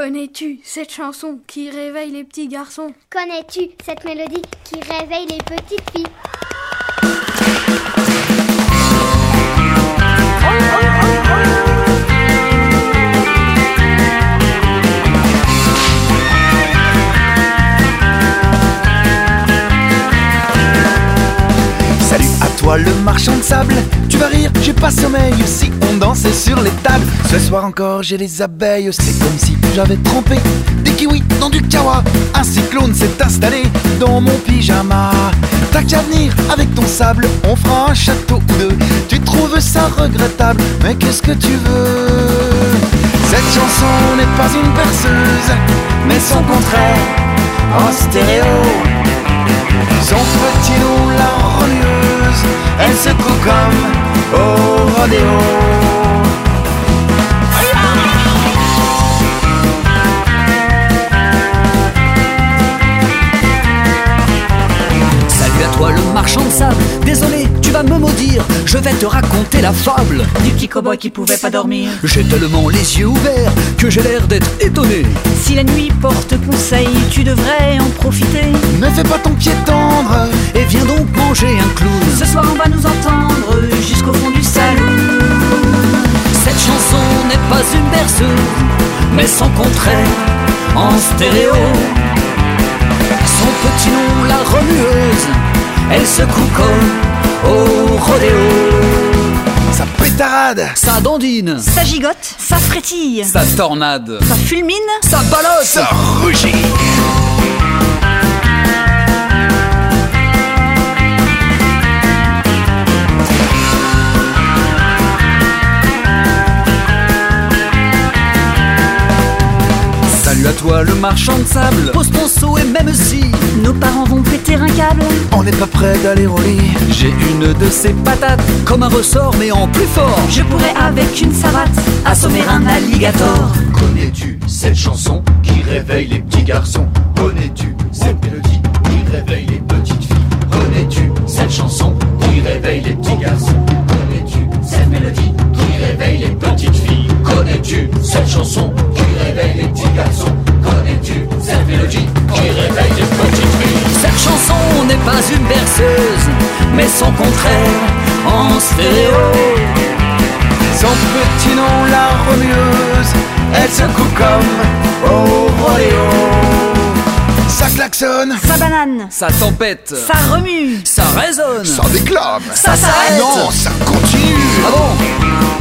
Connais-tu cette chanson qui réveille les petits garçons? Connais-tu cette mélodie qui réveille les petites filles? Salut à toi le marchand de sable, tu vas rire, j'ai pas sommeil. Si on dansait sur les tables, ce soir encore j'ai les abeilles. C'est comme si j'avais trempé des kiwis dans du kawa. Un cyclone s'est installé dans mon pyjama. T'as qu'à venir avec ton sable, on fera un château ou deux. Tu trouves ça regrettable, mais qu'est-ce que tu veux? Cette chanson n'est pas une berceuse, mais son contraire en stéréo. Son petit loup, la remueuse, elle secoue comme au rodéo. Salut à toi le marchand de sable, désolé, tu vas me maudire, je vais te raconter la fable du petit cow-boy qui pouvait pas dormir. J'ai tellement les yeux ouverts que j'ai l'air d'être étonné. Si la nuit porte conseil, tu devrais en profiter. Ne fais pas ton pied tendre et viens donc manger un clown. Ce soir on va nous entendre jusqu'au fond du salon. Cette chanson n'est pas une berceuse, mais son contraire en stéréo. Son petit nom, la remueuse, elle secoue comme au rodéo. Ça pétarade, ça dandine, ça gigote, ça frétille, ça tornade, ça fulmine, ça ballotte, ça rugit. Salut à toi le marchand de sable, pose ton seau et même si nos parents vont péter un câble, on n'est pas prêt d'aller au lit. J'ai une de ces patates, comme un ressort mais en plus fort. Je pourrais avec une savate assommer un alligator. Connais-tu cette chanson qui réveille les petits garçons? Connais-tu cette mélodie qui réveille les petites filles? Connais-tu cette chanson qui réveille les petits garçons? Connais-tu cette mélodie qui réveille les petites filles? Connais-tu cette chanson qui réveille les petits garçons? Connais-tu cette mélodie qui réveille les petites filles? Cette chanson n'est pas une berceuse, mais son contraire en stéréo. Son petit nom, la remueuse, elle secoue comme au rodéo. Ça klaxonne, ça banane, ça tempête, ça remue, ça résonne, ça déclame, ça s'arrête. Non, ça continue. Ah bon?